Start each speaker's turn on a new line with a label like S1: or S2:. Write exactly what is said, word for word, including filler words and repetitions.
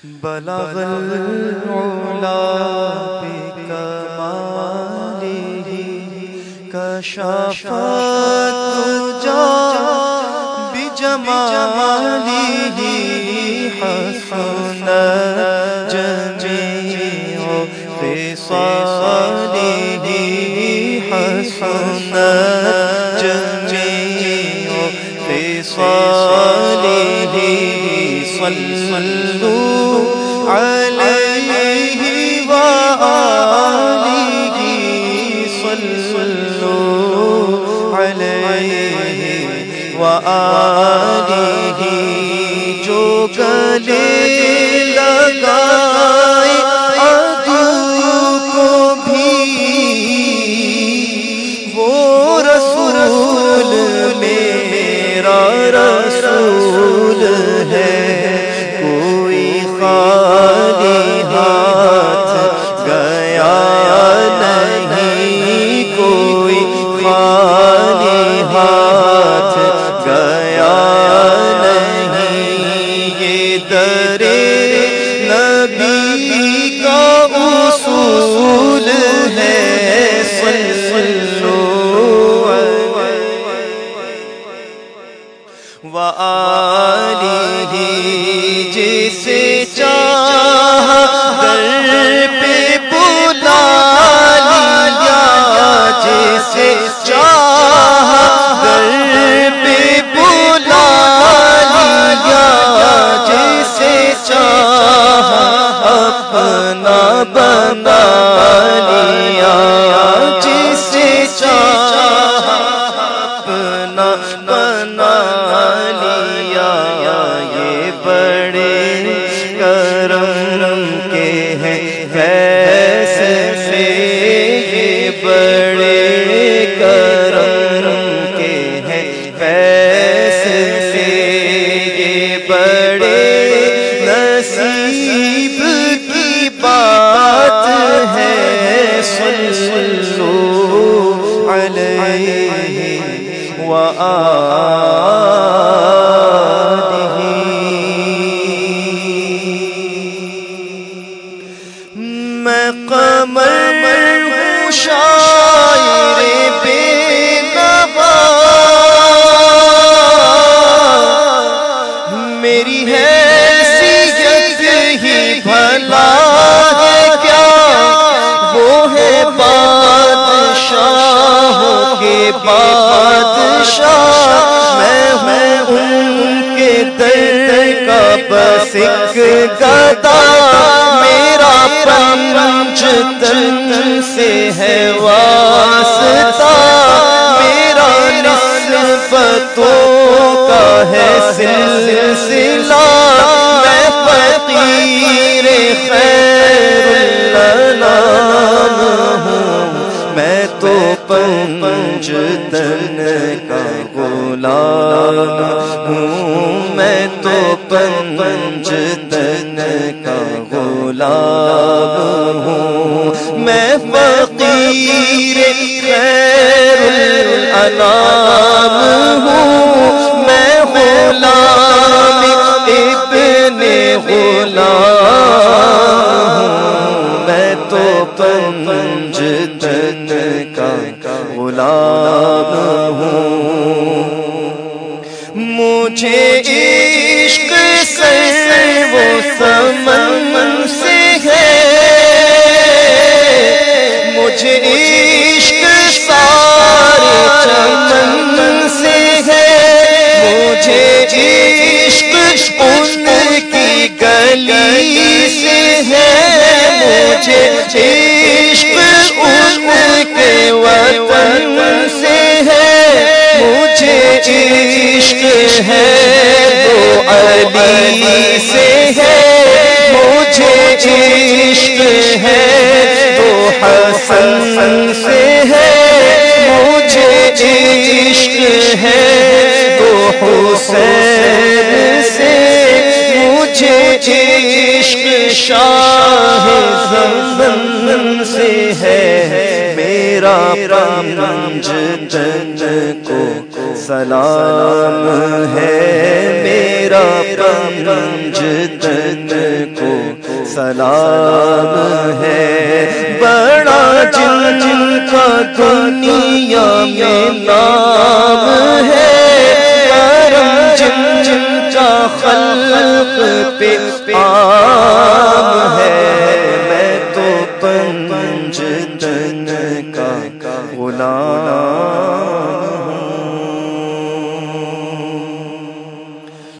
S1: بلغ العلا بکمالہ کشف الدجی بجمالہ حسنت جمیع خصالہ حسنت جمیع خصالہ صلوا علیہ وآلہ صلوا علیہ وآلہ جو گلے لگائے عدو کو بھی وہ رسول میرا رسول ہے، کوئی خالی ہاتھ گیا نہیں، کوئی خالی ہاتھ گیا نہیں، یہ در نبی کا اصول ہے، وآلہ جسے چاہا در پہ بلا لیا، جسے چاہا در پہ بلا لیا، جسے چاہا اپنا بنا لیا، جسے چاہا اپنا بنا لیا، یہ بڑے کرم کے ہیں فیصلے، یہ بڑے کرم کے ہیں فیصلے، یہ بڑے نصیب کی بات ہے، صلوا علیہ وآلہ۔ میں قمر ہوں شاعر بے نوا، میری حیثیت ہی بھلا ہے کیا، وہ ہے بادشاہوں کے بادشاہ، میں ہوں ان کے در کا بس ایک گدا، میرا پنجتن سے ہے واسطہ، میرا نسبتوں کا ہے سلسلہ، میں فقیر خیر الانام ہوں، میں تو پنجتن کا غلام ہوں، میں تو پنجتن کا غلام ہوں، میں فقیر خیر الانام ہوں، میں غلام ابن غلام ہوں، میں تو پنجتن کا غلام ہوں، مجھے عشق سے وہ سمن سے ہے، مجھے عشق سارے چمن سے ہے، مجھے عشق ان کی گلی سے ہے، مجھے عشق ان کے وطن سے ہے، مجھے عشق ہے تو علی سے ہے، مجھے عشق ہے تو حسن سے ہے، مجھے عشق ہے تو حسین سے، مجھے عشق عشق شاہ زمزم سے ہے، میرا پنجتن کو سلام ہے، میرا پنجتن کو سلام ہے، بڑا جن جن کا دنیا میں نام ہے، کرم جن جن کا خلق پہ عام ہے، میں تو پنجتن کا غلام